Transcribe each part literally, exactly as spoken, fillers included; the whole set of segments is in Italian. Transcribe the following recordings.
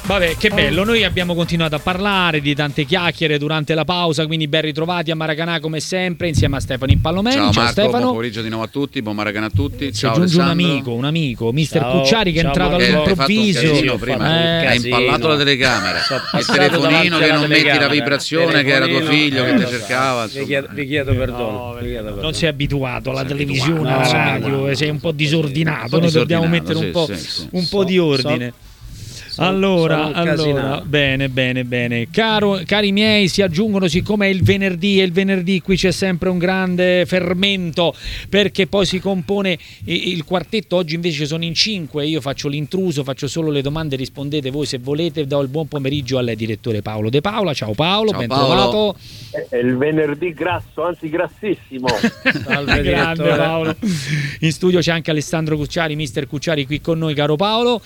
Vabbè, che bello, noi abbiamo continuato a parlare di tante chiacchiere durante la pausa, quindi ben ritrovati a Maracanà come sempre insieme a Stefano Impallomeni. Ciao, ciao Marco, Stefano. buon pomeriggio di nuovo a tutti, buon Maracanà a tutti. Si ciao aggiunge un Alessandro. amico, un amico, mister Ciao, Cucciari che è ciao, entrato Marco. all'improvviso. Hai fatto un casino prima, Eh, hai impallato la telecamera, il telefonino che non metti la vibrazione, che era tuo figlio eh, che ti so. cercava. Vi chiedo, vi chiedo perdono. No, vi chiedo perdono. non sei abituato alla Sei televisione, abituato, alla no, radio, no, no, sei un po' disordinato, un po' noi dobbiamo disordinato, mettere un sì, po', sì, sì. un po' So- di ordine. Sono- Allora, sono un allora, casinato. bene, bene, bene. Caro, cari miei, si aggiungono, siccome è il venerdì, e il venerdì qui c'è sempre un grande fermento, perché poi si compone i- il quartetto. Oggi invece sono in cinque, io faccio l'intruso, faccio solo le domande, rispondete voi se volete. Do il buon pomeriggio al direttore Paolo De Paola. Ciao Paolo, Ciao, ben Paolo. trovato. È il venerdì grasso, anzi grassissimo. Salve, Grande direttore. Paolo. In studio c'è anche Alessandro Cucciari, mister Cucciari qui con noi, caro Paolo.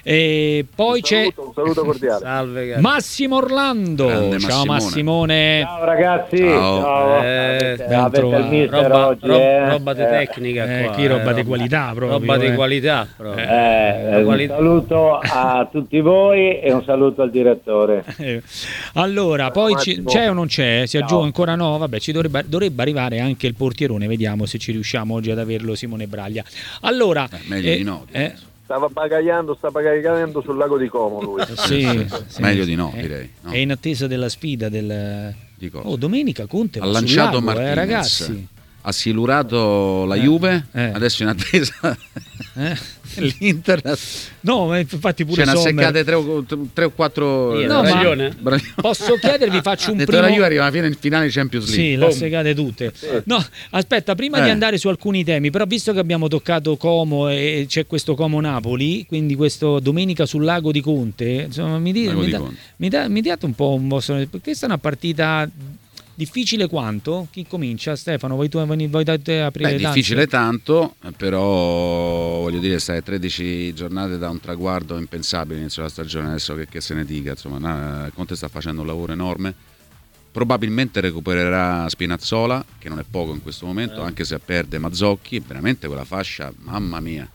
E poi Un c'è saluto, un saluto cordiale. Salve, cari. Massimo Orlando. Grande Ciao Massimone. Massimone. Ciao ragazzi, Ciao. ciao. Eh, avete, ben avete trovato. il mister roba, oggi, rob- eh? roba di Eh, tecnica Eh, qua, qui roba eh, di qualità proprio, roba di eh. qualità proprio. eh, Quali- un saluto a tutti voi e un saluto al direttore. Eh, Allora, poi ci- Massimo. c'è o non c'è? Si aggiunge Ciao. ancora no? Vabbè, ci dovrebbe, dovrebbe arrivare anche il portierone, vediamo se ci riusciamo oggi ad averlo, Simone Braglia. Allora, Eh, meglio eh, di no, eh, Stava bagagliando, sta bagagliando sul lago di Como lui. sì, sì. Meglio di no, Eh, direi, no? È in attesa della sfida del... Di cosa? Oh, domenica Conte Ha va sul lanciato lago, eh, Martinez, ragazzi. ha silurato la Eh, Juve, eh. adesso in attesa Eh? l'Inter. No, ma infatti pure Ce ne ha Sommer. seccate tre o, tre o quattro. Io, No, ma- ragione? Posso chiedervi, faccio un detto primo... la Juve arriva alla fine in finale Champions League. Sì, Boom. le segate tutte. No, aspetta, prima Eh. di andare su alcuni temi, però visto che abbiamo toccato Como e c'è questo Como Napoli, quindi questo domenica sul lago di Conte, insomma, mi, di- Lago mi di da- Conte. mi da- mi date un po' un vostro... Perché questa è una partita difficile quanto? Chi comincia? Stefano, vuoi tu vuoi da te aprire Beh, le danze? difficile tanto, però voglio dire, stai a tredici giornate da un traguardo impensabile inizio della stagione, adesso che, che se ne dica, insomma, na- Conte sta facendo un lavoro enorme, probabilmente recupererà Spinazzola, che non è poco in questo momento, anche se perde Mazzocchi, veramente quella fascia, mamma mia,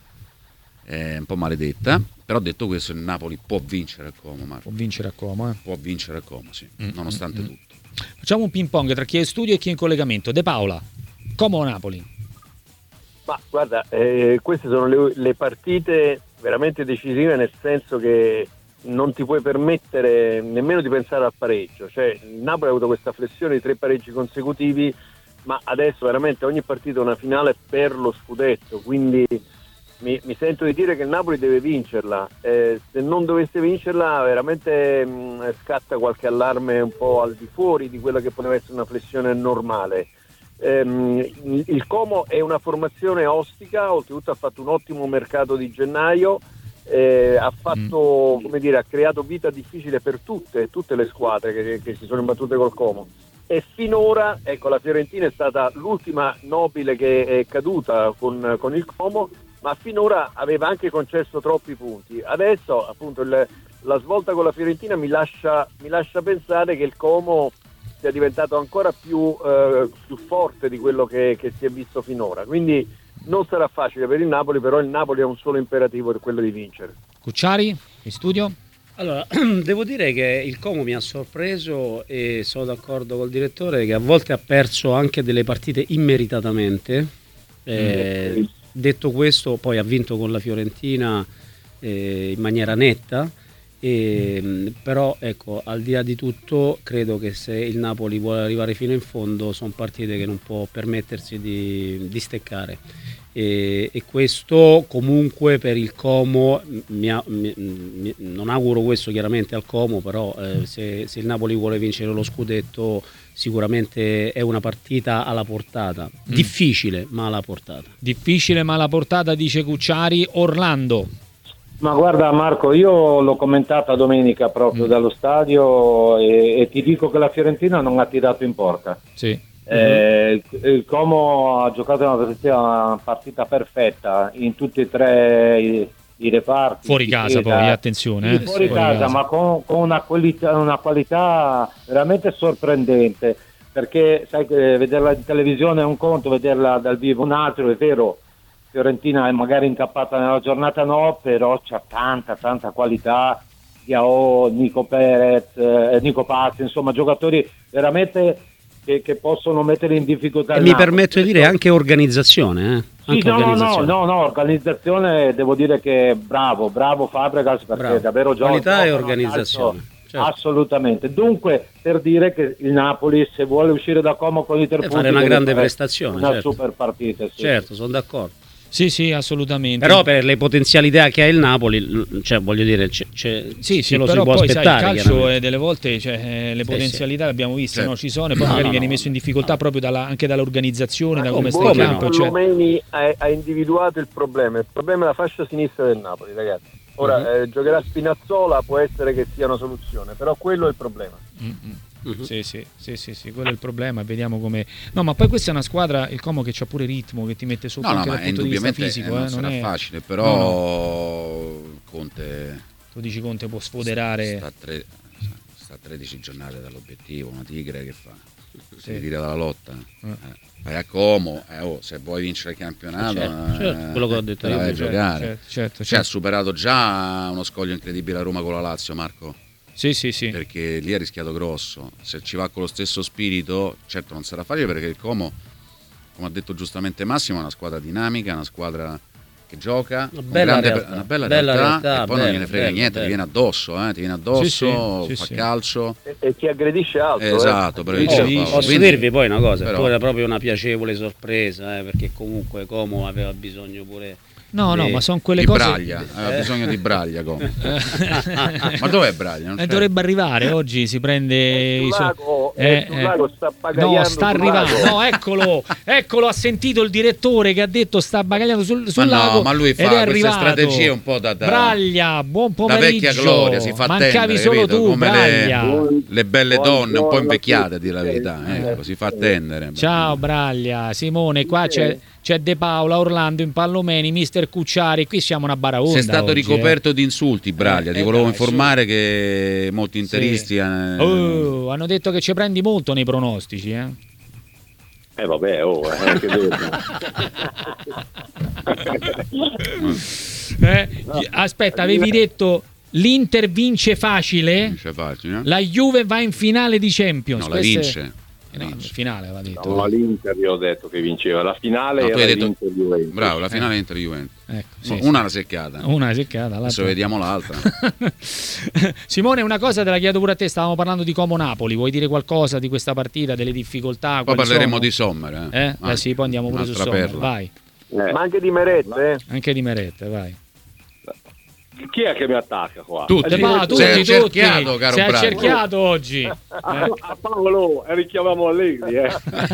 è un po' maledetta, però detto questo il Napoli può vincere a Como, Marco, Può vincere a Como, eh? può vincere a Como, sì, Mm, nonostante mm, tutto. Facciamo un ping pong tra chi è in studio e chi è in collegamento. De Paola, Como o Napoli? Ma guarda, eh, queste sono le, le partite veramente decisive, nel senso che non ti puoi permettere nemmeno di pensare al pareggio. Cioè, il Napoli ha avuto questa flessione di tre pareggi consecutivi, ma adesso veramente ogni partita è una finale per lo scudetto, quindi mi, mi sento di dire che il Napoli deve vincerla. Eh, se non dovesse vincerla veramente mh, scatta qualche allarme un po' al di fuori di quella che poteva essere una flessione normale. Ehm, il il Como è una formazione ostica, oltretutto ha fatto un ottimo mercato di gennaio, eh, ha fatto, come dire, ha creato vita difficile per tutte, tutte le squadre che, che si sono imbattute col Como. E finora, ecco, la Fiorentina è stata l'ultima nobile che è caduta con, con il Como, ma finora aveva anche concesso troppi punti. Adesso appunto il, la svolta con la Fiorentina mi lascia, mi lascia pensare che il Como sia diventato ancora più, eh, più forte di quello che, che si è visto finora, quindi non sarà facile per il Napoli, però il Napoli ha un solo imperativo, è quello di vincere. Cucciari, in studio? Allora, devo dire che il Como mi ha sorpreso e sono d'accordo col direttore che a volte ha perso anche delle partite immeritatamente. Eh, Mm. Detto questo, poi ha vinto con la Fiorentina eh, in maniera netta. E, però ecco, al di là di tutto credo che se il Napoli vuole arrivare fino in fondo sono partite che non può permettersi di, di steccare e, e questo comunque per il Como mi, mi, mi, non auguro questo chiaramente al Como, però eh, se, se il Napoli vuole vincere lo scudetto sicuramente è una partita alla portata, Mm. difficile ma alla portata. Difficile ma alla portata, dice Cucciari. Orlando. Ma guarda Marco, io l'ho commentata domenica proprio Mm. dallo stadio e, e ti dico che la Fiorentina non ha tirato in porta. Sì. Eh, il, il Como ha giocato una partita, una partita perfetta in tutti e tre i, i reparti. Fuori casa difesa. poi, attenzione. Sì, eh. fuori casa, ma con, con una, qualità, una qualità veramente sorprendente, perché sai che vederla in televisione è un conto, vederla dal vivo un altro. È vero, Fiorentina è magari incappata nella giornata, no, però c'ha tanta tanta qualità Diao, Nico Perez, eh, Nico Pazzi, insomma giocatori veramente che, che possono mettere in difficoltà. E mi permetto di dire anche organizzazione, eh? Sì, anche no, organizzazione. no, no, no, organizzazione devo dire che bravo, bravo Fabregas perché Bravo. davvero gioca. Qualità e organizzazione. Certo. Assolutamente. Dunque, per dire che il Napoli, se vuole uscire da Como con i tre punti, fare una deve grande fare prestazione, una certo. super partita. Sì. Certo, sono d'accordo. Sì, sì, assolutamente. Però per le potenzialità che ha il Napoli, cioè voglio dire, c'è, c'è, sì, ce sì, lo però si può poi sai, il aspettare. calcio è delle volte, cioè, eh, le Sì, potenzialità le abbiamo viste, Sì. no? Ci sono, e poi No, magari no, viene no. messo in difficoltà proprio dalla, anche dall'organizzazione, da Ma come il sta in buon campo. Cioè. Lomeni ha, ha individuato il problema. Il problema è la fascia sinistra del Napoli, ragazzi. Ora Uh-huh. eh, giocherà Spinazzola, può essere che sia una soluzione, però quello è il problema. Mm-mm. Mhm. Sì, sì, sì, sì, sì, quello è il problema. Vediamo come. No, ma poi questa è una squadra, il Como, che c'ha pure ritmo, che ti mette sotto No, no, anche ma dal punto di vista indubbiamente fisico. eh, non eh, non sarà è facile, però Conte Tu dici Conte può sfoderare. sta a, tre, sta a tredici giornate dall'obiettivo, una tigre che fa? Si Sì. ritira dalla lotta. Eh. Eh. Vai a Como, eh, oh, se vuoi vincere il campionato, Certo, certo, eh, quello che ho detto te la io, vai a certo, giocare. Certo, certo, Cioè, ha certo. superato già uno scoglio incredibile a Roma con la Lazio, Marco, Sì, sì, sì. perché lì ha rischiato grosso. Se ci va con lo stesso spirito, certo non sarà facile, perché il Como, come ha detto giustamente Massimo, è una squadra dinamica, una squadra che gioca, Una un bella grande- realtà, una bella, bella realtà, realtà, e poi non bella, gliene frega bella, niente, bella. ti viene addosso, eh, ti viene addosso, Sì, sì, fa sì, sì. calcio. E, e chi aggredisce altro. eh. Esatto, bravissimo. Oh, Paolo. Posso Quindi- dirvi poi una cosa, però- poi era proprio una piacevole sorpresa, eh, perché comunque Como aveva bisogno pure No, no, di- ma sono quelle di cose. Braglia, aveva Eh. bisogno di Braglia come. Ma dov'è Braglia? Non Eh, c'è? dovrebbe arrivare oggi, si prende Sul i suoi- lago, Eh, eh, sul eh. lago sta bagagliando No, sta sul arrivando. lago. No, eccolo, eccolo, ha sentito il direttore che ha detto sta bagagliando sul, sul Ma no, lago. ma lui fa ed è queste arrivato. strategie un po' da- da- Braglia, buon da pomeriggio. vecchia gloria, si fa Mancavi attendere, solo capito? tu, Come le- Braglia. Le belle donne un po' Buongiorno invecchiate, a a dire la tutti. verità, Eh. ecco, si fa attendere. Ciao Braglia, Simone, qua c'è, c'è De Paola, Orlando in Pallomeni, mister Cucciari, qui siamo una baraonda. Sei stato oggi, ricoperto di insulti, Braglia. Eh, Ti eh, volevo dai, informare che molti eh. interisti. Sì. eh, Oh, hanno detto che ci prendi molto nei pronostici, eh? Eh vabbè, oh, eh, che devo. Eh, Aspetta, avevi detto l'Inter vince facile, vince facile, no? la Juve va in finale di Champions. No, la Queste- vince. Eh no, vince. in finale aveva detto. No, l'Inter io ho detto che vinceva, la finale No, tu era hai detto- l'Inter Juventus. Bravo, la finale Inter Juventus. Ecco, sì, Una sì. una seccata. Una seccata, Adesso l'altra. vediamo l'altra. Simone, una cosa te la chiedo pure a te, stavamo parlando di Como Napoli, vuoi dire qualcosa di questa partita, delle difficoltà? Poi quali parleremo sono? di Sommer. Eh, Eh? Vai. Eh sì, poi andiamo pure su Un'altra Sommer, perla. vai. Eh, Ma anche di Merette, eh. Anche di Merette, vai. chi è che mi attacca qua? Tutti. Eh, ma tutti, Sei tutti. accerchiato, caro Sei Braglia. accerchiato oggi. A, a Paolo, e richiamiamo Allegri, eh.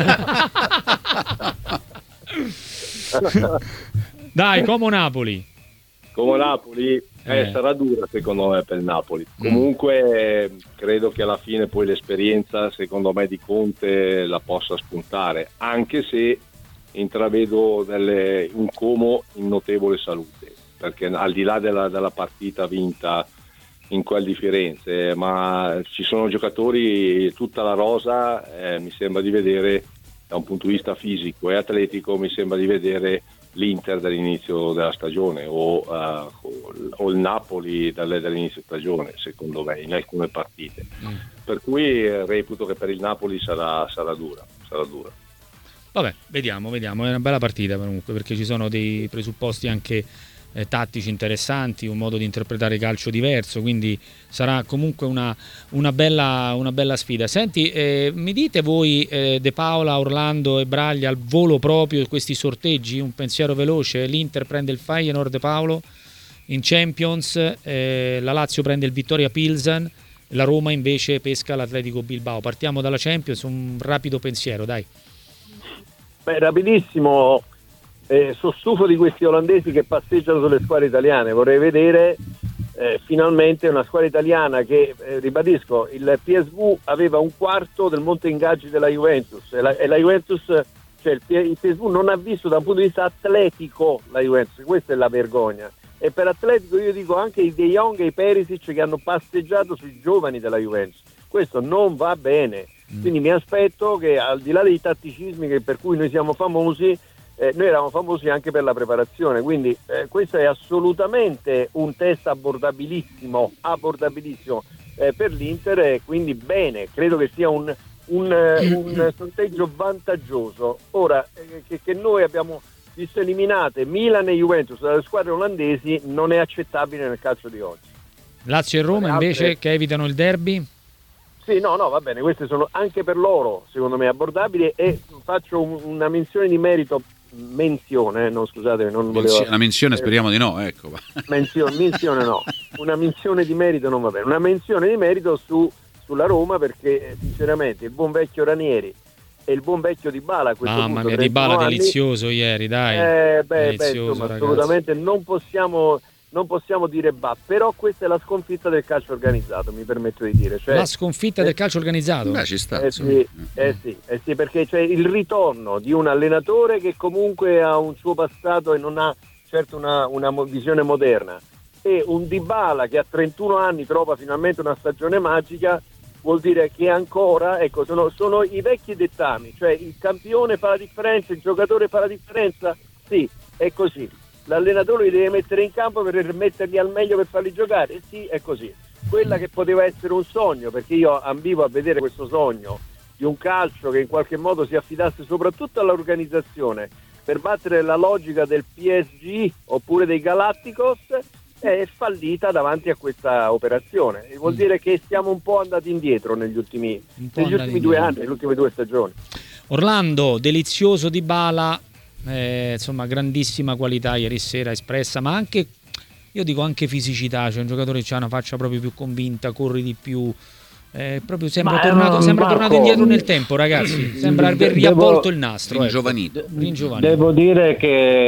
Dai, Como Napoli. Come Napoli eh, Eh. sarà dura secondo me per il Napoli. Comunque eh, credo che alla fine poi l'esperienza secondo me di Conte la possa spuntare, anche se intravedo delle, un Como in notevole salute, perché al di là della, della partita vinta in quel di Firenze, ma ci sono giocatori, tutta la rosa, eh, mi sembra di vedere da un punto di vista fisico e atletico, mi sembra di vedere l'Inter dall'inizio della stagione o, uh, o il Napoli dalle, dall'inizio stagione, secondo me, in alcune partite. Mm. Per cui eh, reputo che per il Napoli sarà, sarà dura, sarà dura. Vabbè, vediamo, vediamo. È una bella partita comunque, perché ci sono dei presupposti anche eh, tattici interessanti, un modo di interpretare calcio diverso, quindi sarà comunque una, una, bella, una bella sfida. Senti, eh, mi dite voi, eh, De Paola, Orlando e Braglia, al volo proprio questi sorteggi, un pensiero veloce: l'Inter prende il Feyenoord, Paolo, in Champions, eh, la Lazio prende il Vittoria Pilsen, la Roma invece pesca l'Atletico Bilbao. Partiamo dalla Champions, un rapido pensiero, dai. Beh, rapidissimo, eh, sono stufo di questi olandesi che passeggiano sulle squadre italiane, vorrei vedere eh, finalmente una squadra italiana che, eh, ribadisco, il P S V aveva un quarto del monte ingaggi della Juventus e la, e la Juventus, cioè il, P- il P S V non ha visto da un punto di vista atletico la Juventus, questa è la vergogna. E per atletico io dico anche i De Jong e i Perisic che hanno passeggiato sui giovani della Juventus, questo non va bene. Quindi mi aspetto che, al di là dei tatticismi che per cui noi siamo famosi, eh, noi eravamo famosi anche per la preparazione, quindi eh, questo è assolutamente un test abbordabilissimo, abbordabilissimo eh, per l'Inter, e quindi bene, credo che sia un, un, un sorteggio vantaggioso. Ora eh, che, che noi abbiamo visto eliminate Milan e Juventus dalle squadre olandesi non è accettabile nel calcio di oggi. Lazio e Roma altre... invece che evitano il derby? Sì, no, no, va bene, queste sono anche per loro secondo me abbordabili, e faccio un, una menzione di merito, menzione, no scusate, non volevo... Una menzione speriamo di no, ecco. Menzione, menzione no, una menzione di merito non va bene, una menzione di merito su, sulla Roma, perché sinceramente il buon vecchio Ranieri e il buon vecchio Dybala a questo Mamma punto, mia, Dybala anni, delizioso ieri, dai. Eh, beh, beh, delizioso, insomma, ragazzi. assolutamente non possiamo, non possiamo dire bah, però questa è la sconfitta del calcio organizzato, mi permetto di dire. Cioè, la sconfitta eh, del calcio organizzato? Beh, ci sta. Eh sì, eh sì, eh sì, perché c'è il ritorno di un allenatore che comunque ha un suo passato e non ha certo una, una visione moderna, e un Dybala che a trentuno anni trova finalmente una stagione magica. Vuol dire che ancora, ecco, sono, sono i vecchi dettami, cioè il campione fa la differenza, il giocatore fa la differenza, sì, è così. L'allenatore li deve mettere in campo per metterli al meglio per farli giocare, sì, è così. Quella che poteva essere un sogno, perché io ambivo a vedere questo sogno di un calcio che in qualche modo si affidasse soprattutto all'organizzazione per battere la logica del P S G oppure dei Galacticos, è fallita davanti a questa operazione. Vuol mm. dire che siamo un po' andati indietro negli ultimi, negli ultimi due anni, nelle ultime due stagioni. Orlando, delizioso Dybala, eh, insomma grandissima qualità ieri sera espressa, ma anche, io dico anche fisicità, cioè un giocatore che ha una faccia proprio più convinta, corri di più, eh, proprio sembra, Ma, tornato, um, sembra Marco, tornato indietro nel tempo, ragazzi, sembra aver riavvolto il nastro, ringiovanito. ecco. Ringiovanito. Devo dire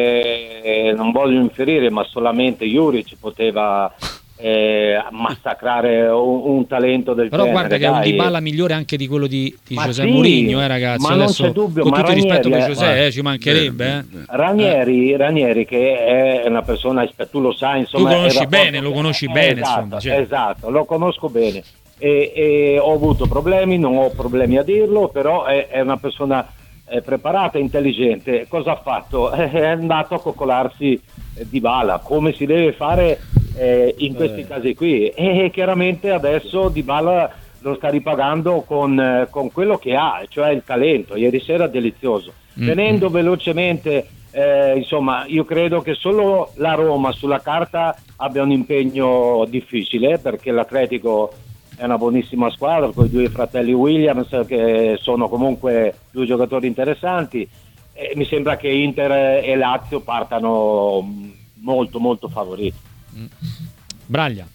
che non voglio inferire, ma solamente Juric poteva eh, massacrare un, un talento del però genere. guarda che è un dai. Dybala migliore anche di quello di, di Ma José sì, Mourinho, eh, ragazzi. ma non adesso, c'è dubbio, con ma tutto il rispetto per Ranieri, José, eh, eh, ci mancherebbe. Eh. Ranieri, Ranieri che è una persona, tu lo sai, insomma, Tu conosci era bene, proprio- lo conosci eh, bene, esatto, insomma, cioè. esatto, lo conosco bene e, e ho avuto problemi, non ho problemi a dirlo, però è, è una persona eh, preparata, intelligente. Cosa ha fatto? È andato a coccolarsi eh, Dybala, come si deve fare eh, in questi Eh. casi qui, e chiaramente adesso Dybala lo sta ripagando con, eh, con quello che ha, cioè il talento. Ieri sera delizioso. Mm. Venendo velocemente, eh, insomma, io credo che solo la Roma sulla carta abbia un impegno difficile, perché l'Atletico è una buonissima squadra con i due fratelli Williams, che sono comunque due giocatori interessanti, e mi sembra che Inter e Lazio partano molto molto favoriti. Mm. Braglia.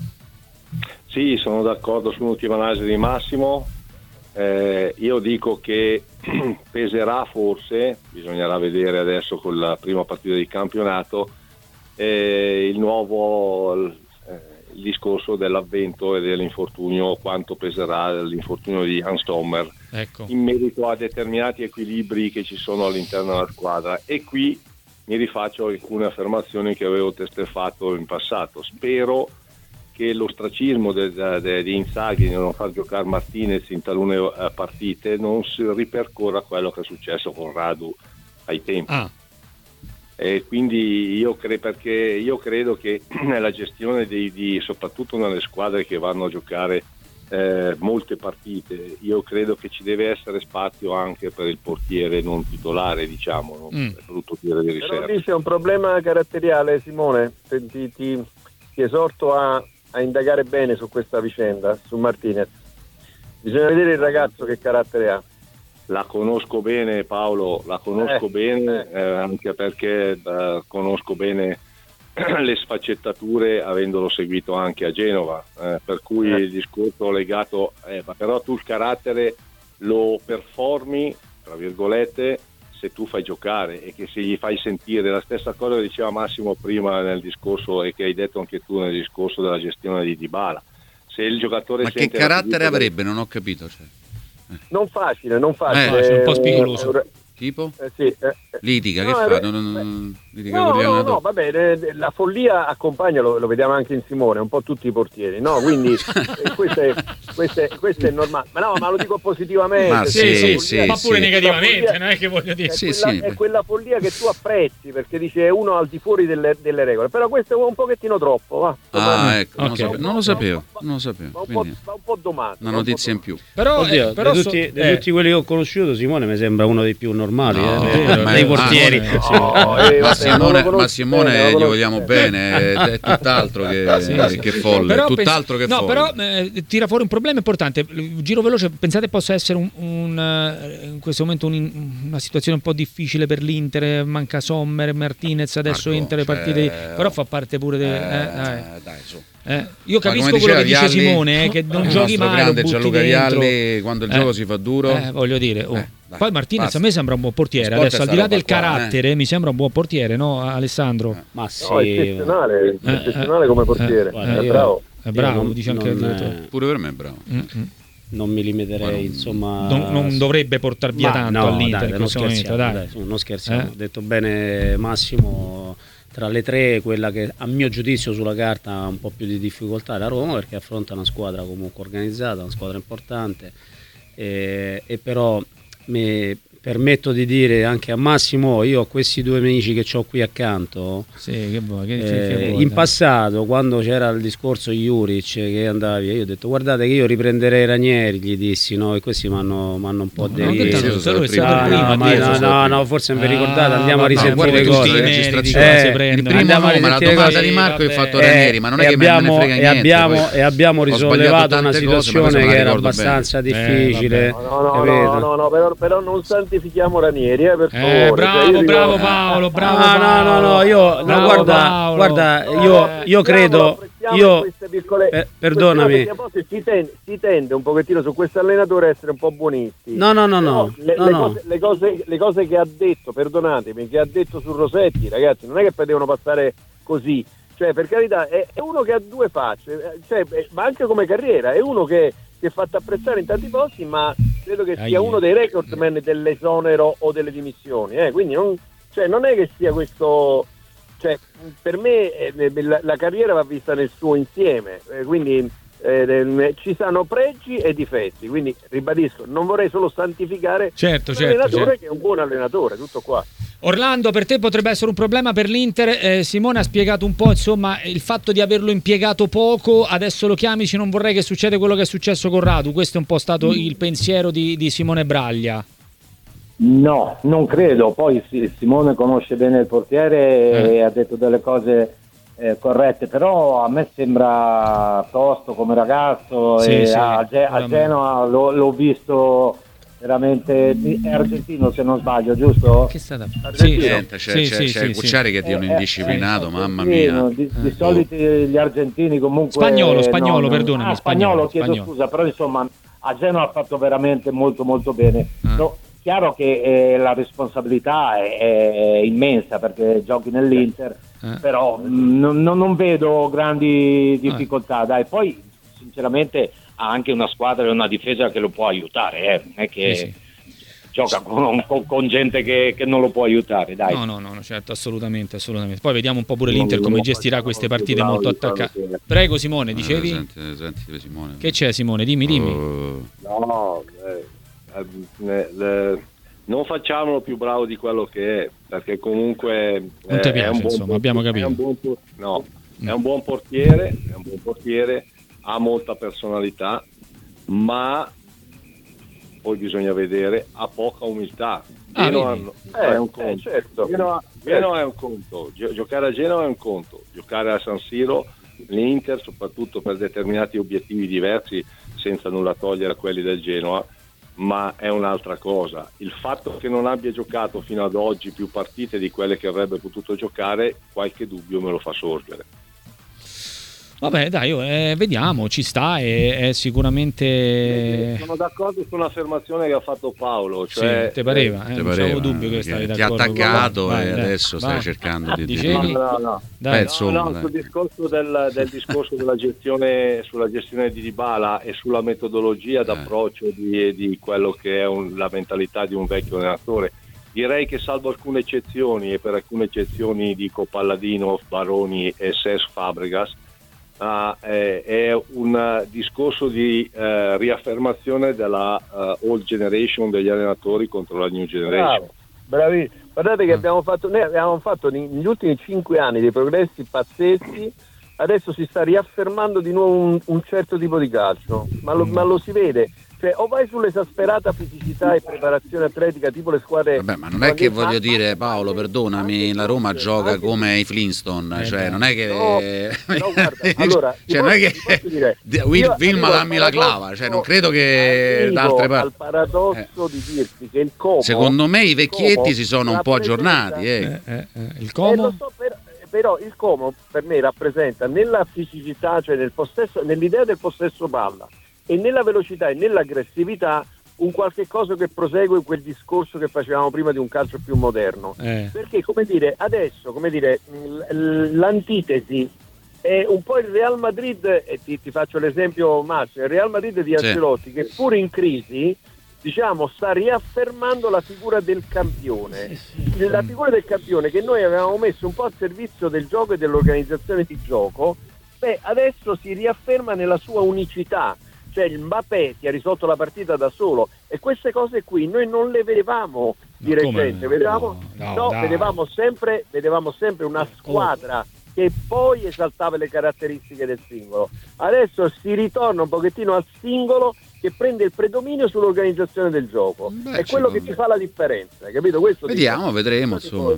Sì, sono d'accordo sull'ultima analisi di Massimo. Eh, io dico che peserà forse, bisognerà vedere adesso con la prima partita di campionato, eh, il nuovo eh, il discorso dell'avvento e dell'infortunio, quanto peserà l'infortunio di Hans Sommer, Ecco. in merito a determinati equilibri che ci sono all'interno della squadra. E qui mi rifaccio a alcune affermazioni che avevo testé fatto in passato. Spero che l'ostracismo de, de, de, di Inzaghi di non far giocare Martinez in talune uh, partite non si ripercorra quello che è successo con Radu ai tempi. Ah. E quindi io, cre- perché io credo che nella gestione dei, di, soprattutto nelle squadre che vanno a giocare eh, molte partite, io credo che ci deve essere spazio anche per il portiere non titolare, diciamo, non Mm. è brutto dire di Però riserva. lì c'è un problema caratteriale, Simone, ti, ti, ti, ti esorto a, a indagare bene su questa vicenda, su Martinez. Bisogna vedere il ragazzo che carattere ha. La conosco bene, Paolo, la conosco Eh, bene, eh. eh, anche perché eh, conosco bene le sfaccettature, avendolo seguito anche a Genova, eh, per cui Eh. il discorso legato, eh, ma però tu il carattere lo performi, tra virgolette, se tu fai giocare e che se gli fai sentire la stessa cosa che diceva Massimo prima nel discorso e che hai detto anche tu nel discorso della gestione di Dybala. Se il giocatore Ma che sente la carattere fiducia del- avrebbe? Non ho capito. Cioè. Non facile, non facile. Eh, facile, un po' spigoloso. Eh, Tipo? eh, sì, eh, eh. Litiga, No, che eh, fa? beh, Non- non- No, no, no, va bene, la follia accompagna, lo, lo vediamo anche in Simone, un po' tutti i portieri, no? Quindi eh, questo, è, questo, è, questo è normale, ma no, ma lo dico positivamente. Ma sì, sì, sì, ma pure sì. negativamente, follia, non è che voglio dire. è, sì, quella, sì. è quella follia che tu apprezzi, perché dice uno al di fuori delle, delle regole, però questo è un pochettino troppo, va. Ah, ecco, Ok. non lo sapevo, non lo sapevo, Va un po', quindi va un po' domani. una notizia in più. Però, Oddio, eh, però di so- tutti, di eh, tutti quelli che ho conosciuto, Simone mi sembra uno dei più normali, No, eh, dei, ma- dei ah, portieri. no, Sì. no, eh, Ma vabbè, Simone, non lo ma conosco Simone bene, non lo gli conosco vogliamo bene, è, è tutt'altro che, Sì, sì. che folle, Però tutt'altro pens- che no, folle. però eh, tira fuori un problema importante. Giro veloce, pensate possa essere un, un, eh, in questo momento un- una situazione un po' difficile per l'Inter, manca Sommer, Martinez, adesso Marco, entra le cioè, partite, però fa parte pure de- Eh, eh, dai. dai, su. Eh, io Ma capisco come quello che diceva dice Vialli, Simone, eh, che non il giochi nostro mai, grande lo butti Gianluca dentro. Vialli, quando il Eh, gioco si fa duro, eh, voglio dire, oh. Eh, dai, poi Martinez basta. a me sembra un buon portiere, Lo sport adesso è al di sta là del roba qua, carattere eh. mi sembra un buon portiere, no Alessandro? Ma sì, No, è eccezionale, Eh, eccezionale eh, come portiere, eh, guarda, è io- bravo. È bravo, io non- dice anche il non, direttore. eh, pure per me è bravo. Mm, mm. non mi limiterei, Ma non- insomma. Non, non dovrebbe portar via Ma tanto no, all'Inter dai, in non questo momento, scherziamo, dai. dai, su, non scherziamo. Eh? Ho detto bene Massimo, tra le tre quella che a mio giudizio sulla carta ha un po' più di difficoltà è la Roma, perché affronta una squadra comunque organizzata, una squadra importante, e, e però mi permetto di dire anche a Massimo, io ho questi due amici che ho qui accanto. Sì, che vuoi, che, Eh, che vuoi, in dai. passato, quando c'era il discorso Juric che andava via, io ho detto guardate che io riprenderei Ranieri, gli dissi, no, e questi mi hanno un po' No, deriso. non detto, Sì, tu sono sei il stato primo. il Ah, primo no, a ma dirlo. no, no, no, forse non vi ricordate, andiamo a Ah, risentire guarda le tutti cose. i meriti, registrazioni. qua si Eh, prendono. Il primo Andiamo a nome, la risentire le domanda cose. di Marco, hai Vabbè. fatto Eh, Ranieri, ma non è e che me abbiamo, ne frega e niente. abbiamo, poi. e abbiamo Ho sbagliato risollevato una tante cose, ma situazione questa me la che era ricordo abbastanza bene. difficile. Eh, No, no, no, capito? no, no, no, però, però non santifichiamo Ranieri, eh, per Eh, favore. Cioè, bravo, io dico- bravo Paolo, bravo Ah, no, Paolo. no, no, io, no, Bravo guarda, Paolo. guarda, No, io, eh, io credo, apprezziamo io, queste piccole- per- queste perdonami. cose che a volte si tende, si tende un pochettino su questo allenatore a essere un po' buonisti. No, no, no, no, Però le, no, le no. Cose, le, cose, le cose che ha detto, perdonatemi, che ha detto su Rossetti, ragazzi, non è che poi devono passare così. Cioè, per carità, è, è uno che ha due facce, eh, cioè, eh, ma anche come carriera, è uno che si è fatto apprezzare in tanti posti, ma credo che sia Aia. uno dei recordman dell'esonero o delle dimissioni. Eh? Quindi non, cioè, non è che sia questo... Cioè, per me eh, la, la carriera va vista nel suo insieme, eh, quindi eh, eh, ci sono pregi e difetti, quindi ribadisco, non vorrei solo santificare Certo, un certo, allenatore certo. che è un buon allenatore, tutto qua. Orlando, per te potrebbe essere un problema per l'Inter. Eh, Simone ha spiegato un po', insomma, il fatto di averlo impiegato poco. Adesso lo chiami, non vorrei che succeda quello che è successo con Radu. Questo è un po' stato il pensiero di, di Simone Braglia. No, non credo. Poi sì, Simone conosce bene il portiere Eh. e ha detto delle cose eh, corrette, però a me sembra tosto come ragazzo. Sì, e sì, a, Ge- a veramente. Genova l'ho, l'ho visto veramente. È argentino, se non sbaglio, giusto? Che è stata? Argentino. Sì, Niente, c'è, sì, c'è, sì, c'è sì, il sì. Cucciari che è un Eh, indisciplinato, eh, mamma argentino, mia. Di, di Eh. solito gli argentini comunque. Spagnolo, spagnolo, non- perdonami, ah, spagnolo, spagnolo, chiedo spagnolo. scusa, però insomma a Genova ha fatto veramente molto molto bene. Ah. No, chiaro che eh, la responsabilità è, è immensa perché giochi nell'Inter, Eh. però mh, non, non- non vedo grandi difficoltà. Dai, poi sinceramente ha anche una squadra e una difesa che lo può aiutare, eh. Non è che Sì, sì. gioca con, con- con gente che, che non lo può aiutare, dai. No, no, no, no, certo, assolutamente, assolutamente. Poi vediamo un po' pure Non- l'Inter come non gestirà facciamo queste più partite bravo molto di quello attaccate. che- Prego Simone, Eh, dicevi? senti, senti, Simone. Che c'è Simone? Dimmi, dimmi. Oh, No, eh, eh, eh, non facciamolo più bravo di quello che è, perché comunque Non ti eh, piace, è un buon insomma, abbiamo capito. È un buon, por- no, è un buon portiere, è un buon portiere, ha molta personalità, ma poi bisogna vedere, ha poca umiltà. Ah, Genoa vedi? è un Eh, conto. eh, certo. Genoa, Genoa è un conto, Gio- giocare a Genoa è un conto, giocare a San Siro, l'Inter, soprattutto per determinati obiettivi diversi, senza nulla togliere a quelli del Genoa, ma è un'altra cosa. Il fatto che non abbia giocato fino ad oggi più partite di quelle che avrebbe potuto giocare, qualche dubbio me lo fa sorgere. Vabbè, dai, io, eh, vediamo, ci sta e è sicuramente... Sono d'accordo su un'affermazione che ha fatto Paolo, Sì, cioè ti pareva? Eh, ti non pareva, c'avevo dubbio che che stavi ti ha d'accordo. attaccato Vai, e dai, adesso stai vai. cercando di- di- Dicevi? No, no, no. Dai. Beh, No, insomma, no, dai. sul discorso del, del discorso della gestione, sulla gestione di Dybala e sulla metodologia d'approccio di, di quello che è un- la mentalità di un vecchio allenatore. direi che salvo alcune eccezioni, e per alcune eccezioni dico Palladino, Baroni e Cesc Fabregas, uh, è, è un discorso di uh, riaffermazione della uh, old generation, degli allenatori contro la new generation. Bravo, bravissimo. Guardate che abbiamo fatto, noi abbiamo fatto negli ultimi cinque anni dei progressi pazzeschi, adesso si sta riaffermando di nuovo un, un certo tipo di calcio, ma lo, ma lo si vede. Cioè, o vai sull'esasperata fisicità e preparazione atletica tipo le squadre. Vabbè, ma non è che voglio dire, Paolo, perdonami, la Roma gioca come i Flintstone, cioè non è che no, no, guarda, allora, cioè non è che dire, Will, Vilma dammi la clava, cioè non credo che da altre parti. Al paradosso eh. di dirti che il Como, secondo me i vecchietti si sono un po' aggiornati, eh. Eh, eh, eh. Il Como eh, lo so, per, però il Como per me rappresenta nella fisicità, cioè nel possesso, nell'idea del possesso palla e nella velocità e nell'aggressività un qualche cosa che prosegue quel discorso che facevamo prima di un calcio più moderno, eh. perché come dire adesso come dire l'antitesi è un po' il Real Madrid, e ti, ti faccio l'esempio massimo, il Real Madrid di Ancelotti, sì, che pur in crisi diciamo sta riaffermando la figura del campione, sì, sì. la figura del campione che noi avevamo messo un po' al servizio del gioco e dell'organizzazione di gioco, beh adesso si riafferma nella sua unicità. Cioè il Mbappé ti ha risolto la partita da solo, e queste cose qui noi non le vedevamo di recente, vedevamo, no, no, no, vedevamo sempre vedevamo sempre una squadra che poi esaltava le caratteristiche del singolo. Adesso si ritorna un pochettino al singolo che prende il predominio sull'organizzazione del gioco. Beh, è quello che ci fa la differenza, capito? Questo vediamo, dico, vedremo insomma.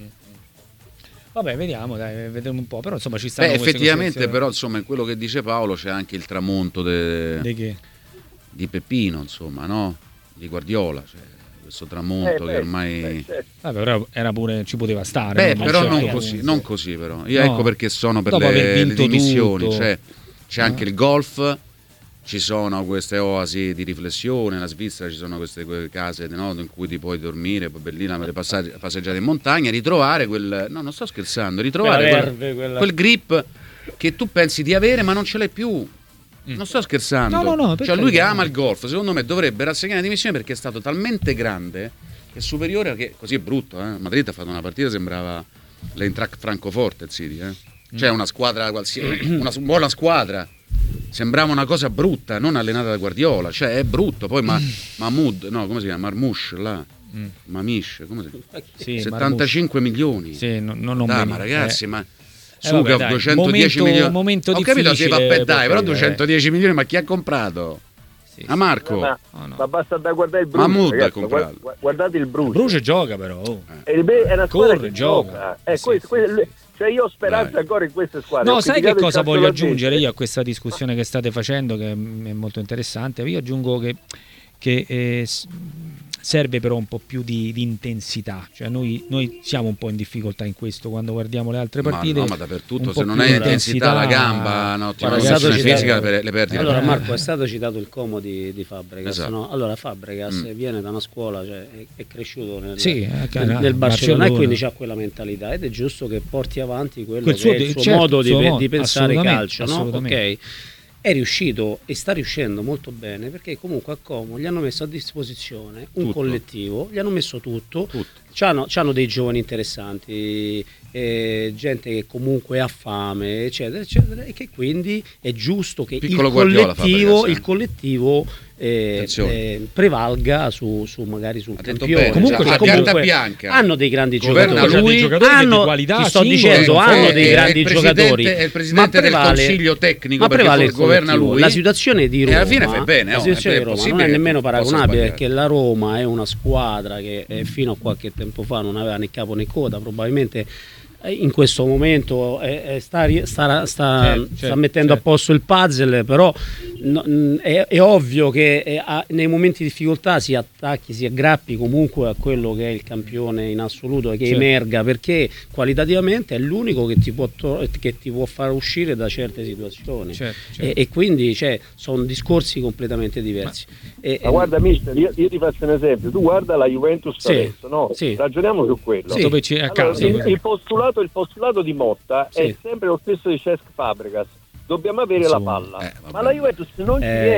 Vabbè, vediamo, dai, vedremo un po', però insomma ci stanno. Beh, effettivamente però insomma in quello che dice Paolo c'è anche il tramonto de... di che? Di Peppino, insomma, no? Di Guardiola, cioè questo tramonto eh, che ormai beh, certo. Vabbè, però era pure, ci poteva stare. Beh, no? però non certo. così, non così però. Io no. ecco perché sono per Dopo le, le dimissioni, tutto. cioè c'è no. anche il golf. Ci sono queste oasi di riflessione, nella Svizzera ci sono queste case, no, in cui ti puoi dormire, poi bellina per le passeggiate in montagna, ritrovare quel, no non sto scherzando, ritrovare quella verve, quella... quel grip che tu pensi di avere ma non ce l'hai più. Mm. Non sto scherzando. No, no, no, cioè lui che ama il golf, secondo me dovrebbe rassegnare le dimissioni perché è stato talmente grande che è superiore a che, così è brutto, eh? Madrid ha fatto una partita, sembrava l'Eintracht Francoforte, City, eh? Cioè una squadra qualsiasi, una buona squadra. Sembrava una cosa brutta, non allenata da Guardiola, cioè è brutto. Poi ma, Mahmoud, no, come si chiama? Marmouche là, mm. Mamish, come si chiama? Sì, settantacinque Marmouche. milioni. Sì, no, no, non dai, bene. ma ragazzi, eh. ma eh, Suga vabbè, duecentodieci momento, milioni. Momento Ho capito, difficile, sì, vabbè, dai, però dire, duecentodieci eh. milioni, ma chi ha comprato? Sì, a Marco. Ma, oh, no. ma basta da guardare il Bruges. Mahmoud ragazzi, ha comprato. Guarda, guardate il Bruges. Il Bruges gioca però. Oh. Eh. È, è una squadra Corre, che gioca. gioca. Eh, sì, questo, sì, questo, sì. Cioè io ho speranza Dai. ancora in queste squadre. No, ho sai che cosa voglio aggiungere aggiungere io a questa discussione che state facendo, che è molto interessante? Io aggiungo che, che eh, serve però un po' più di, di intensità, cioè noi, noi siamo un po' in difficoltà in questo quando guardiamo le altre partite. Ma no, ma dappertutto, se non più hai intensità la gamba, no, ti fisica le, le perdi. Allora Marco, è stato citato il Como di, di Fabregas, esatto. no? Allora Fabregas mm. viene da una scuola, cioè è, è cresciuto nel, sì, nel, nel nel Barcellona, Barcellona e quindi c'ha quella mentalità ed è giusto che porti avanti quello Quel che suo, è il suo certo, modo di, suo pe- modo, di pensare calcio, no? assolutamente. Ok. È riuscito e sta riuscendo molto bene perché comunque a Como gli hanno messo a disposizione un tutto. collettivo, gli hanno messo tutto, tutto. C'hanno, c'hanno dei giovani interessanti, eh, gente che comunque ha fame, eccetera, eccetera, e che quindi è giusto che il collettivo, il collettivo eh, eh, prevalga su, su magari sul campione. Comunque, cioè, comunque bianca. Hanno dei grandi Governa giocatori, lui, giocatori hanno, di qualità, ti sto singolo, dicendo, hanno dei è, grandi è giocatori. È il presidente del consiglio tecnico, ma prevale il governa lui. La situazione di Roma, e alla fine fai bene, la oh, situazione è di Roma non possibile è nemmeno che possa paragonabile sbagliare. perché la Roma è una squadra che eh, fino a qualche tempo fa non aveva né capo né coda, probabilmente in questo momento eh, sta, sta, sta, certo, sta mettendo certo. a posto il puzzle, però no, è, è ovvio che è, a, nei momenti di difficoltà si attacchi, si aggrappi comunque a quello che è il campione in assoluto e che certo. emerga, perché qualitativamente è l'unico che ti può, to- che ti può far uscire da certe situazioni, certo, certo. E, e quindi cioè, sono discorsi completamente diversi. Ma, e, ma guarda mister, io, io ti faccio un esempio, tu guarda la Juventus sì, adesso, no? Sì. Ragioniamo su quello. Sì. Dove c'è a Allora, caso, il, il, postulato, il postulato di Motta sì. è sempre lo stesso di Cesc Fabregas, dobbiamo avere sì. la palla, eh, ma la Juventus non eh. ci riesce.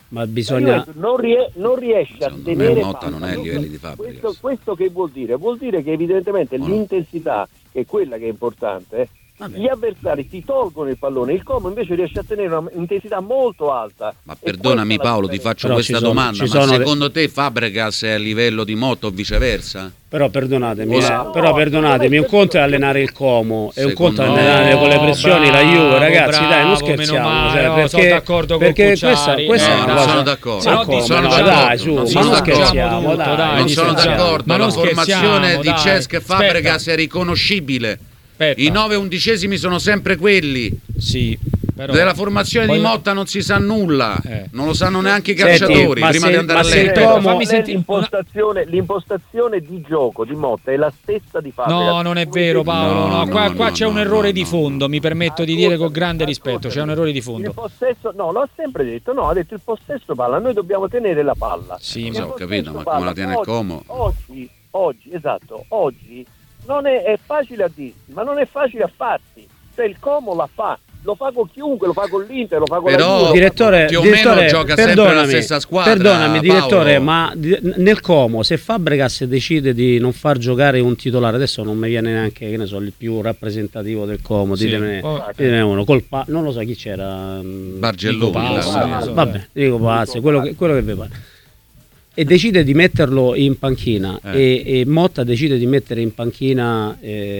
ma bisogna... Ma non, rie- non riesce a Secondo tenere me Motta palla. non è ai livelli di Fabregas. Questo, questo che vuol dire? Vuol dire che evidentemente Oh no. l'intensità, che è quella che è importante, gli avversari ti tolgono il pallone, il Como invece riesce a tenere un'intensità molto alta. Ma perdonami Paolo, ti faccio Però questa ci sono- domanda, ci ma sono secondo te Fabregas è a livello di Motta o viceversa? Però perdonatemi, No, eh, no, però perdonatemi, un no, conto è allenare il Como e un conto è Secondo allenare me- con le pressioni No, la Juve, bravo, ragazzi, dai, non bravo, meno scherziamo, male, cioè, no, perché, sono d'accordo con perché Cucciari. questa, questa No, è una non cosa... sono d'accordo. Ma No, come? sono Ma d'accordo. dai, su, Non ma sono non d'accordo. scherziamo, tutto, dai, dai, Non di sono scherziamo. d'accordo, Ma la non formazione scherziamo, di dai. Cesc e Fabregas Aspetta. è riconoscibile. Aspetta. I nove undicesimi sono sempre quelli. Sì, però... Della formazione Voglio- di Motta non si sa nulla, Eh. non lo sanno neanche i Senti, calciatori ma prima se- di andare ma a se il letto. Como- fammi sentire- l'impostazione, l'impostazione di gioco di Motta è la stessa di Fabregas. No, non è vero Paolo, no, No, qua, no, qua no, c'è un no, errore no, di no, fondo, no. mi permetto di dire con grande rispetto, c'è un errore di fondo. Il possesso, no, l'ho sempre detto, no, ha detto il possesso palla, noi dobbiamo tenere la palla. Sì, Il ma- ho possesso capito, ma palla, come la tiene il oggi- Como? Oggi, oggi, esatto, oggi non è, è facile a dirsi, ma non è facile a farsi. Cioè il Como la fa, lo fa con chiunque, lo fa con l'Inter, lo fa con Però- la Juve. Direttore, più o direttore, meno gioca sempre perdonami, la stessa squadra, Perdonami, direttore, Paolo. ma di- nel Como, se Fabregas decide di non far giocare un titolare, adesso non mi viene neanche, che ne so, il più rappresentativo del Como, Sì. ditemene, Oh. ditemene uno, colpa, non lo so chi c'era. Bargelloni, Dico Pazzo, là, non lo so. Vabbè, dico Pazzo, quello che, quello che vi pare. E decide di metterlo in panchina Eh. e, e Motta decide di mettere in panchina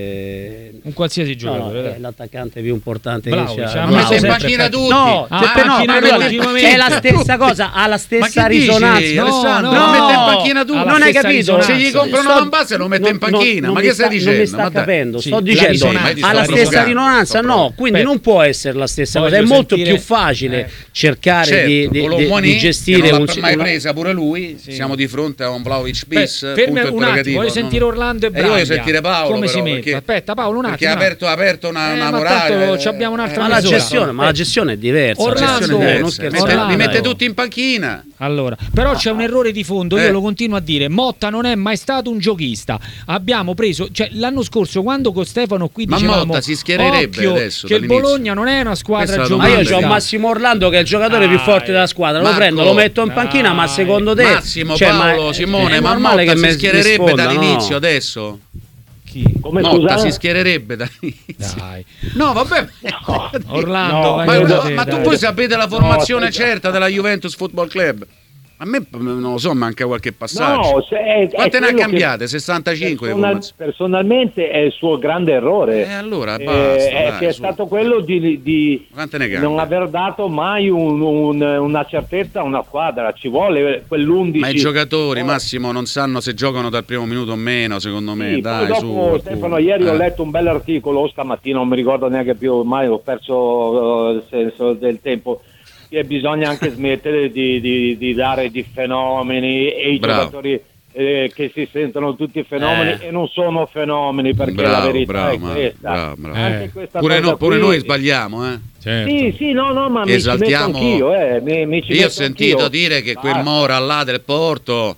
eh, Un qualsiasi no, no, giocatore, dai. è l'attaccante più importante Bravo, che ci c'è. ha Ma messo mette in sempre panchina fatto- tutti. No, Ah, te- no, panchina perdona, continuamente. è la stessa cosa, ha la stessa Ma che dici, risonanza. Alessandro? No, lo mette in no, panchina tu. ha la non hai stessa capito? risonanza. Se gli compra una Sto- Van lo mette non- in panchina. non Ma mi che sta- stai dicendo? Non mi sta Ma dai. capendo, Sì, sto la dicendo risonanza. ha la Sto stessa provocando, risonanza, sto no, provocando. quindi Aspetta. non può essere la stessa Voglio cosa, è molto sentire- più facile eh. cercare Certo, di, di, con lo di- Muani, di che gestire non un l'ha mai una- presa pure lui. Sì. Siamo di fronte a un Vlahovic Aspetta, bis. fermi punto un attimo, interrogativo. voglio No, sentire no. Orlando e E io Braglia. voglio sentire Paolo Come però, si mette? perché- Aspetta Paolo un Perché attimo. ha aperto, ha aperto una, Eh, una ma muraglia. tanto eh, ci abbiamo un'altra ma eh, la mezz'ora. gestione, ma la gestione è diversa, Orlando- la gestione è diversa, non diversa. Mette- scherzare. li mette Orlando. tutti in panchina. Allora, però c'è un errore di fondo, io Eh. lo continuo a dire, Motta non è mai stato un giochista. Abbiamo preso, cioè l'anno scorso quando con Stefano qui Ma dicevamo Motta si schiererebbe occhio, adesso, che il dall'inizio. Bologna non è una squadra Questa è la Ma io domanda. giochista. ho Massimo Orlando che è il giocatore più Dai. forte della squadra, lo Marco, prendo, lo metto in panchina, ma dai. secondo te Massimo, cioè, Paolo, ma- Simone, è ma normale Motta che si mi schiererebbe risponda, dall'inizio no? adesso? Chi? Come Motta scusa? si schiererebbe dall'inizio. Dai. No, vabbè. Orlando, No, vai Ma, con credo- te, ma tu dai. poi sapete la formazione aspetta. certa della Juventus Football Club? A me non lo so, manca qualche passaggio. No, se è- è Quante ne ha quello che cambiate? sessantacinque di personal- formazione. personalmente è il suo grande errore. E allora Eh, basta, è dai, che è su. stato quello di, di Quante ne cambia? non aver dato mai un- un- una certezza a una squadra. Ci vuole quell'undici. Ma i giocatori, Oh, Massimo, non sanno se giocano dal primo minuto o meno, secondo me. sì, Dai, poi su. dopo, Stefano, ieri ho Eh. letto un bell'articolo, stamattina non mi ricordo neanche più, ormai ho perso uh, il senso del tempo, che bisogna anche smettere di, di- di dare di fenomeni e i Bravo. giocatori eh, che si sentono tutti fenomeni Eh. e non sono fenomeni, perché Bravo, la verità bravo, è ma- questa. bravo, bravo. Anche Eh. questa Pure, cosa no- pure qui- noi sbagliamo, eh. Certo. Sì, sì, no, no, ma Esaltiamo- mi ci metto anch'io, eh, mi, mi ci Io ho metto sentito anch'io. dire che quel Ah, Mora là del Porto.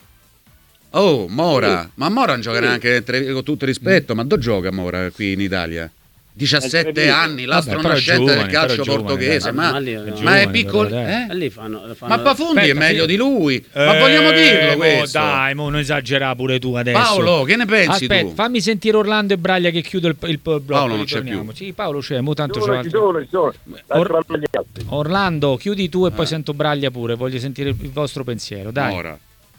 Oh, Mora, Sì. ma Mora non gioca Sì. neanche tre- con tutto rispetto, ma dove gioca Mora qui in Italia? diciassette Treviso. anni, l'astro Vabbè, però è nascente del giovane, calcio però è giovane, portoghese, dai. ma, Ma lì- ma giovane, è piccolo. però, dai. eh? E lì fanno, fanno- Ma Pafundi è Aspetta, meglio sì. di lui. Ma Eh, vogliamo dirlo mo questo? Dai, mo non esagerare pure tu adesso. Paolo, che ne pensi Aspetta, tu? fammi sentire Orlando e Braglia che chiude il, il, il blocco. Paolo non c'è ritorniamo. più. Sì, Paolo c'è, mo tanto Ci c'è sono, ci altri. sono, ci sono. Or- Lascio gli altri. Orlando, chiudi tu e poi Eh. sento Braglia pure, voglio sentire il, il vostro pensiero, dai. Mora.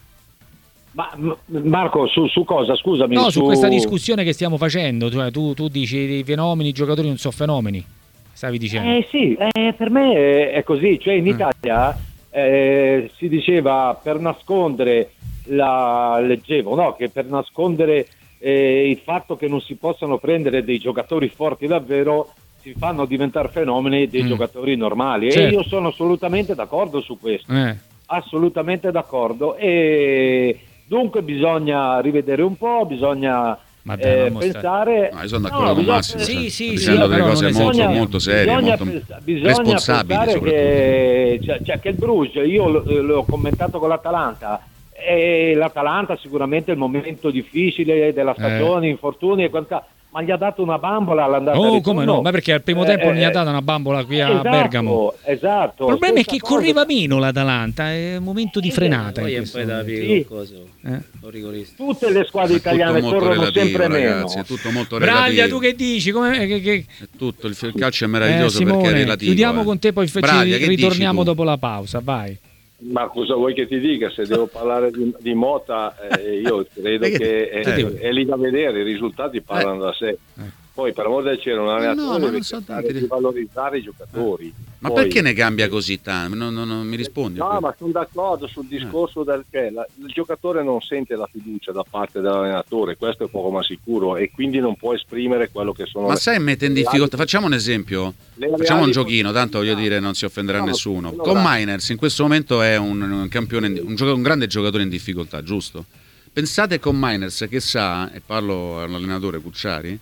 Ma m- Marco, su, su cosa? Scusami. No, su questa discussione che stiamo facendo, cioè, tu, tu dici i fenomeni, i giocatori non sono fenomeni, stavi dicendo. Eh sì, eh, per me è, è così, cioè in Eh. Italia eh, si diceva per nascondere la leggevo, no? Che per nascondere eh, il fatto che non si possano prendere dei giocatori forti davvero si fanno diventare fenomeni dei Mm. giocatori normali Certo. e io sono assolutamente d'accordo su questo, Eh. assolutamente d'accordo e dunque bisogna rivedere un po', bisogna Ma dai, eh, non mostra- pensare. No, io sono d'accordo No, con bisogna- Massimo. Sì, cioè, sì, sta sì, dicendo delle però cose non molto, esageriamo. molto serie, bisogna molto pensa- bisogna responsabili pensare soprattutto. che, cioè, cioè che il Bruges, io l- l'ho commentato con l'Atalanta, e l'Atalanta sicuramente è il momento difficile della stagione, infortuni e quant'altro, ma gli ha dato una bambola all'andata Oh, e come ritorno. no? Ma perché al primo Eh, tempo non gli ha eh, dato una bambola qui a esatto, Bergamo. Esatto. Il problema è Stessa che cosa- correva meno l'Atalanta, è un momento di frenata. Poi in è questo poi da momento. più Sì. coso, Eh? un rigorista. Tutte le squadre È tutto italiane molto corrono relativo, sempre ragazzi, meno. è tutto molto Braglia, relativo. tu che dici? Come, che, che... È tutto, il, il calcio è Eh, meraviglioso Simone, perché è relativo. chiudiamo eh. con te, poi ci Braglia, che ritorniamo dici tu? dopo la pausa, vai. Ma cosa vuoi che ti dica? Se devo parlare di, di Mota, eh, io credo Perché- che è, eh. è lì da vedere, i risultati parlano da sé. Poi per amor del cielo un no, allenatore ma deve non so cercare tanti- di valorizzare i giocatori. Ma Poi- perché ne cambia così tanto? Non, non- non mi rispondi? a No, quello? ma sono d'accordo sul discorso del che la- il giocatore non sente la fiducia da parte dell'allenatore, questo è poco ma sicuro, e quindi non può esprimere quello che sono Ma le- sai, mette in le difficoltà. reali- Facciamo un esempio. le Facciamo un reali giochino, tanto voglio possibilità. dire, non si offenderà No, ma- nessuno. allora- Con Miners in questo momento è un, un campione, un, gioca- un grande giocatore in difficoltà, giusto? Pensate con Miners che sa, e parlo all'allenatore Cucciari,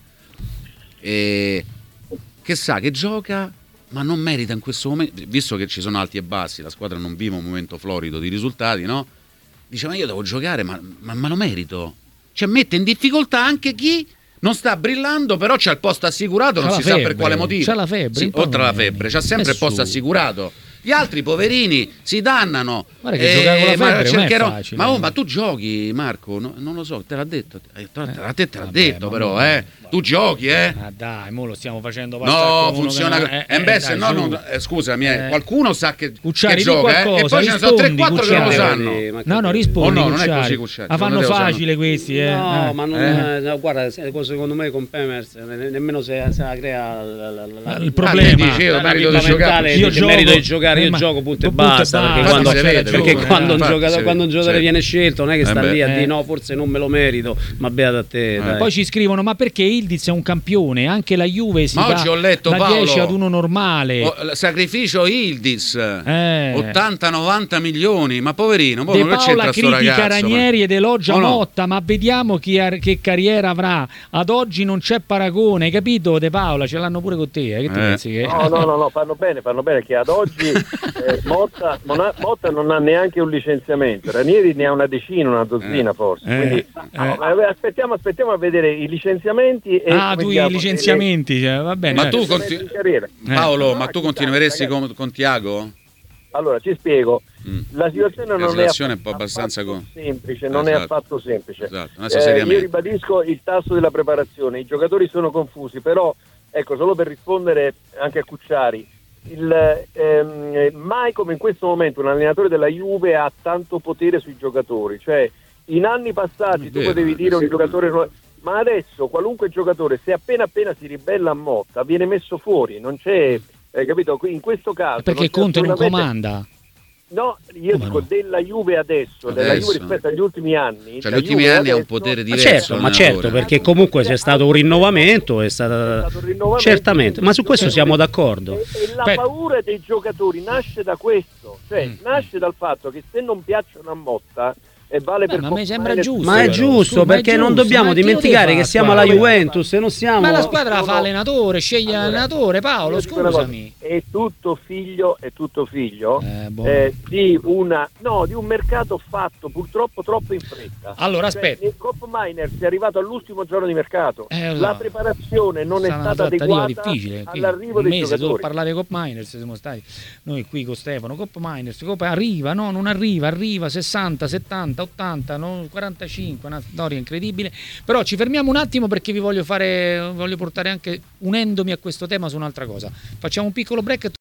e che sa che gioca ma non merita in questo momento, visto che ci sono alti e bassi, la squadra non vive un momento florido di risultati, no? Dice ma io devo giocare ma, ma, ma lo merito, cioè mette in difficoltà anche chi non sta brillando, però c'ha il posto assicurato, C'ha non la si sa per febbre, quale motivo. c'ha la febbre, Sì, un po' oltre alla non viene. febbre, c'ha sempre il posto Nessuno. assicurato. Gli altri poverini si dannano. Guarda che giocare con la ma febbre non è cercherò- facile. Ma, oh, ma tu giochi, Marco? No, non lo so, te l'ha detto. Eh, te l'ha te l'ha Vabbè, detto, ma però, no. eh. Tu giochi, eh. Ah dai, mo lo stiamo facendo passare No, come uno funziona. che co- non- eh, beh, se dai, no, su. non- eh, scusami, eh, Eh. qualcuno sa che, Cucciari, che di gioca, eh, qualcosa, e poi ce ne sono tre rispondi, quattro che non lo Cucciari. sanno. Ma No, no, che- rispondi. Oh, no, non è Cucciari. così, Cucciari, La fanno secondo te lo facile questi, eh. No, Eh. ma non, Eh. no, guarda, se- secondo me con Pemers ne- nemmeno se, se la crea la, la, la, Il la- problema. Ah, dici, io la merito vita di giocare. mentale, Io il gioco, merito di giocare, eh, io ma- gioco punto e punto e basta, basta. perché Infatti quando, si vede, perché giocone, quando un infatti giocatore, si vede. quando un giocatore Sì. viene scelto non è che sta Eh lì a beh. dire Eh. no, forse non me lo merito, ma beata te, dai. Poi ci scrivono: ma perché Ildiz è un campione? Anche la Juve si Ma dà oggi ho letto, da Paolo, dieci ad uno normale. Oh, l- sacrificio Ildiz, Eh. ottanta novanta milioni, ma poverino, poi De non Paola c'entra sto critica ragazzo. Ranieri ed elogia Oh, no. Motta, ma vediamo chi ha- che carriera avrà. Ad oggi non c'è paragone, hai capito De Paola? Ce l'hanno pure con te, eh? Che tu Eh. pensi che... No, no, no, no, fanno bene, fanno bene che ad oggi eh, Motta, non ha, Motta non ha neanche un licenziamento, Ranieri ne ha una decina, una dozzina Eh. forse. Eh. Quindi, Eh. no, ma aspettiamo, aspettiamo a vedere i licenziamenti e Ah, tu vediamo i licenziamenti, cioè, va bene. Ma eh. tu le- conti- in carriera. Paolo, Ah, ma tu chissà, continueresti ragazzi. con, con Tiago? Allora, ci spiego. Mm. La situazione La non situazione è, è un po' abbastanza affatto co- semplice, non è Esatto. affatto semplice. Esatto, adesso Eh, seriamente. io ribadisco il tasso della preparazione, i giocatori sono confusi, però ecco, solo per rispondere anche a Cucciari, il, ehm, mai come in questo momento un allenatore della Juve ha tanto potere sui giocatori, cioè in anni passati È tu vero, potevi dire sì. un giocatore nuovo, ma adesso qualunque giocatore se appena appena si ribella a Motta viene messo fuori, non c'è, eh, capito? Qui- In questo caso Perché non c'è Conte non assolutamente- comanda. No, io Come dico no? della Juve adesso, della Adesso. Juve rispetto agli ultimi anni. Cioè, la gli ultimi Juve anni ha un adesso- potere Ma diverso. certo, ma allenatore. certo, perché comunque c'è stato un rinnovamento, è stata... È stato un rinnovamento. certamente, ma su questo siamo d'accordo. E, e la Aspetta. paura dei giocatori nasce da questo, cioè Mm. nasce dal fatto che se non piacciono a Motta e vale Beh, per ma mi sembra Coppmeiners- giusto. Ma è però, giusto, scusa, ma è perché non giusto, dobbiamo ma chi lo dimenticare deve che fare siamo qua? la Juventus e non siamo... Ma la squadra la fa sono- allenatore, sceglie Allora, l'allenatore, Paolo, io dico una cosa, scusami. È tutto figlio, è tutto figlio Eh, boh. eh, di una no, di un mercato fatto purtroppo troppo in fretta. Allora, Cioè, aspetta. il Coppmeiners è arrivato all'ultimo giorno di mercato. Eh, lo La so. preparazione non è Sarà una stata trattativa adeguata difficile. qui all'arrivo un dei mese solo giocatori. parlare di Cop Miners, siamo stati noi qui con Stefano. Cop Miners, Cop arriva, no, non arriva, arriva sessanta, settanta, ottanta, no, quarantacinque, una storia incredibile. Però ci fermiamo un attimo perché vi voglio fare, voglio portare anche, unendomi a questo tema, su un'altra cosa. Facciamo un piccolo break.